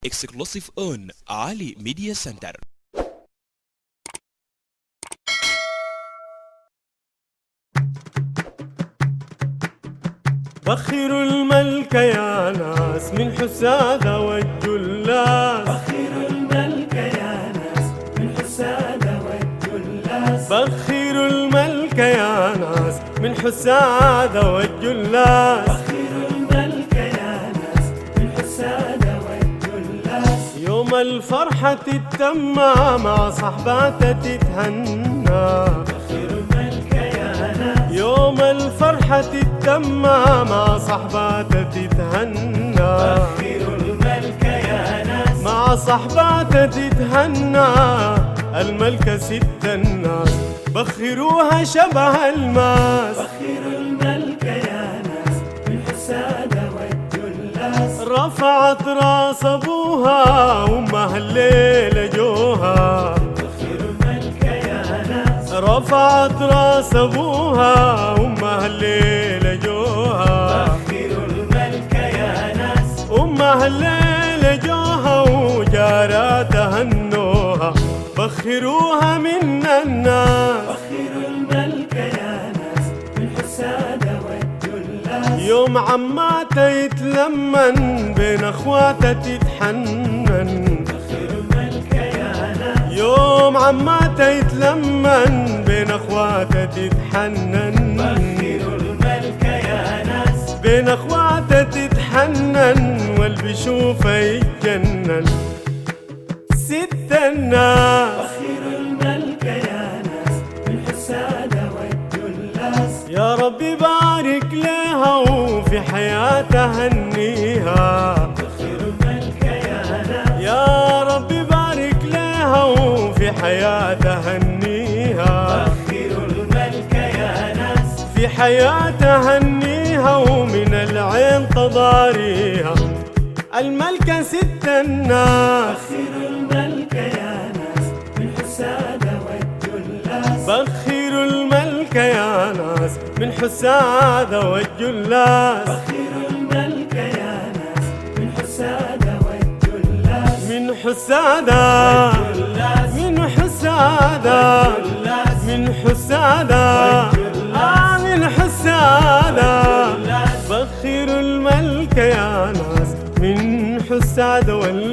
exclusive on Ali Media Center. بخير الملك يا ناس من حسادة والجلاس. بخير الملك يا ناس من حسادة والجلاس. بخير الملك يا ناس من حسادة والجلاس. بخير الملك يا ناس من حسادة والجلاس. يوم الفرحة تتمى مع صحباتها تتهنى. بخير الملك يا ناس يوم الفرحة تتمى مع صحباتها تتهنى. بخير الملك يا ناس مع صحباتها تتهنى. الملكة ست الناس بخروها شبه الماس. بخير الملك يا ناس من حسادة والجلاس. رفعت راس ابوها وامها الليلة جوها. بخير الملك يا ناس رفعت راس ابوها وامها الليلة جوها. بخير الملك يا ناس امها الليلة جوها وجاراتها هنوها. بخروها من الناس. بخير الملك يا ناس من حسادة والجلاس. يوم عماتها يتلمن بين اخواتها تتحنن. بخير الملك يا ناس يوم عماتها يتلمن بين اخواتها تتحنن. بخير الملك يا ناس بين اخواتها تتحنن واللي بيشوفها يتجنن. ست الناس بخير الملك يا ناس من حسادة والجلاس. يا ربي بارك لها وفي حياتها هنيها. بخير الملك يا ناس يا ربي بارك لها وفي حياتها هنيها. بخير الملك يا ناس في حياتها هنيها ومن العين تضاريها. الملكة ست الناس. بخير الملك يا ناس من حسادة والجلاس. بخير الملك يا ناس من حسادة والجلاس. بخير الملك يا ناس من حسادة والجلاس. من حسادة من حسادة من حسادة من حسادة. بخير الملك يا ناس من حسادة والجلاس.